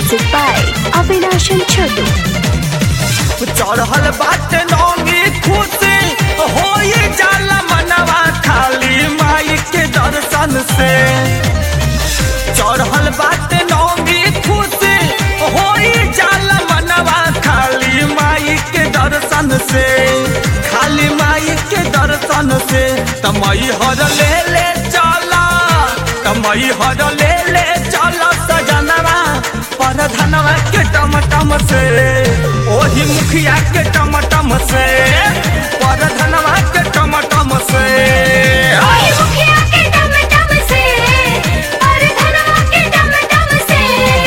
Music by Avinash and Chotu. चढ़ल बाटे नौमी खुशी होई जाला मनवा खाली माई के दर्शन से। चढ़ल बाटे नौमी खुशी होई जाला मनवा खाली माई के दर्शन से। खाली माई के दर्शन से तमई हर ले ले चला, तमई हर ले ले चला सजनवा पर धनवा के टमटम से। ओही मुखिया के टमटम से पर धनवा के टमटम से। ओही मुखिया के टमटम से पर धनवा के टमटम से।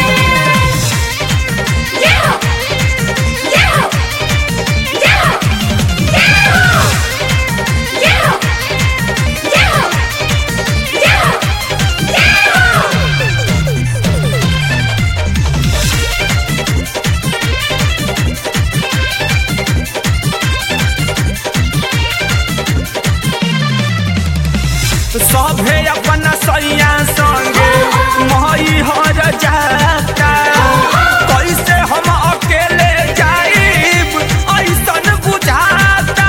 जय हो जय हो जय हो जय हो जय हो जय हो जय हो जय सभे अपन सैया संगे मई हर जाता। कैसे हम अकेले जाइब ऐसन बुझाता।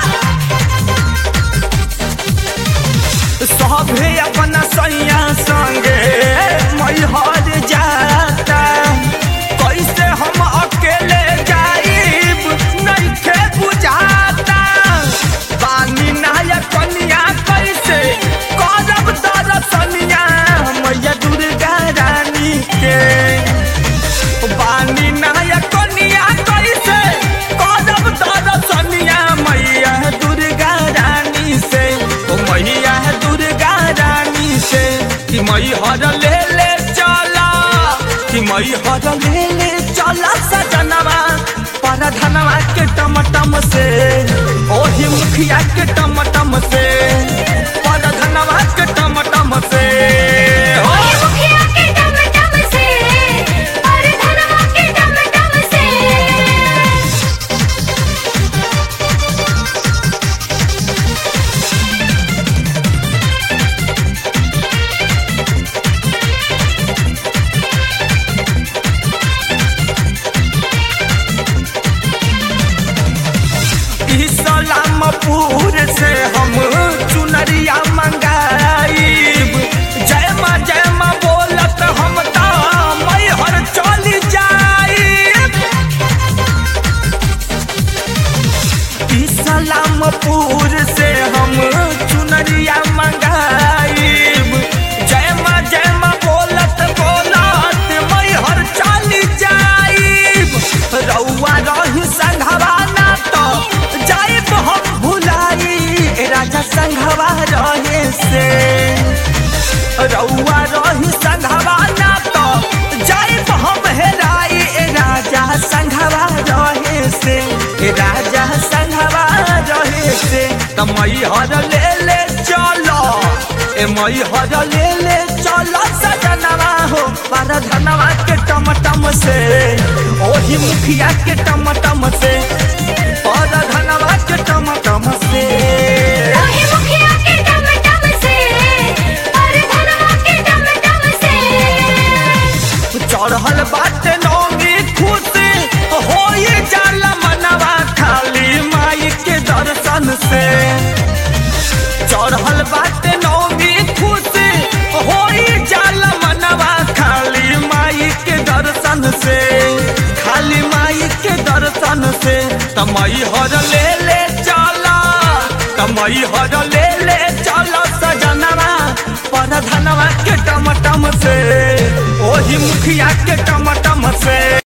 सभे अपन सैया संगे मई हर जाता। कैसे हम अकेले जाइब नइखे बुझाता। बानी नायक कन्या कैसे करब दर्शनिया मैया दुर्गा रानी के। बानी नायक कन्या कैसे करब दर्शनिया मैया दुर्गा रानी से। ओ मैया दुर्गा रानी से कि मई हर ले ले चला, कि मई हर ले ले चला सजनवा पर धनवा के टमटम से। ओही मुखिया के टमटम से पर धनवा के टमटम से। ओही मुखिया के टमटम से पर धनवा के टमटम से। इस्लामपुर से हम चुनरिया मंगाइब। जय माँ बोलत हम तो मैहर चली जाइब। इस्लामपुर से हम चुनरिया मंगाइब। जय माँ बोलत मैहर चली जाइब। रउआ रही संघवा ना तो जाइब हम भुलाई राजा संघवा रहे से। रउआ रही संघवा ना तो जाइब हम हेराई राजा संघवा रहे से। राजा संघवा रहे से तमई हर ले ले चलो, ए मई हर ले ले चलो सजनवा हो पर धनवा के टमटम से। ओही मुखिया के टमटम से पर धनवा के टमटम से। ओही मुखिया के टमटम से पर धनवा के टमटम से। चढ़ल बाटे नौमी खुशी होई जाला मनवा खाली माई के दर्शन से। चढ़ल बाटे नौमी खुशी होई जाला मनवा खाली माई के दर्शन से। खाली माई के दर्शन से तमई हर ले ले चला, तमई हर ले ले चला सजनवा पर धनवा के टमटम से। ओही मुखिया के टमटम से